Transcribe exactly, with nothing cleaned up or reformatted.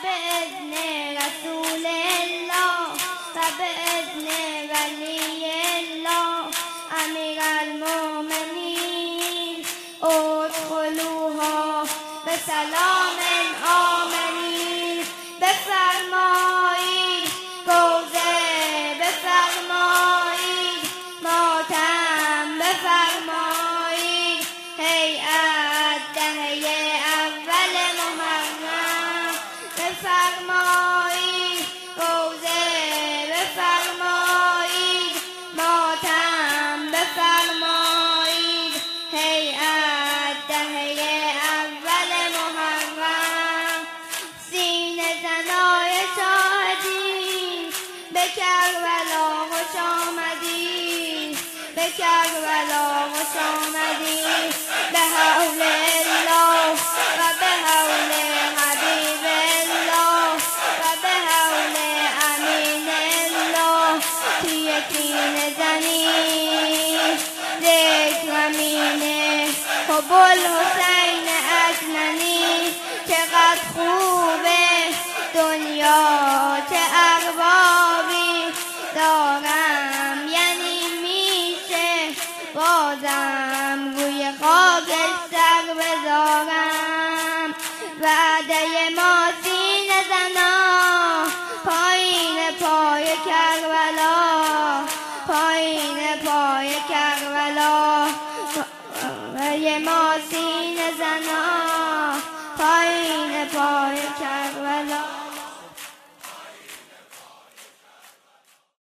بإذن رسول الله و بإذن ولی الله امیر المؤمنین ادخلوها به سلام آمنین. بفرمایید روضه، بفرمایید ماتم، بفرمایید هیئت دهه اول محرم، بفرمایید روضه، بفرمایید ماتم، بفرمایید هیئت دهه اول محرم. سینه زنای شاهدین به کربلا خوش آمدید، به کربلا خوش آمدید. به حول الله و به حول حبیب الله و به حول امین الله توی کینه زنید. ذکر امینه حب الحسین عجلانی. چقدر خوبه دنیا، چه اربابی دارم، یعنی میشه بازم روی خاک سر بذارم. وعده ما سینه زنا پایین پای کربلا، پایین پای کربلا. وعده ما سینه زنا پایین پای کربلا.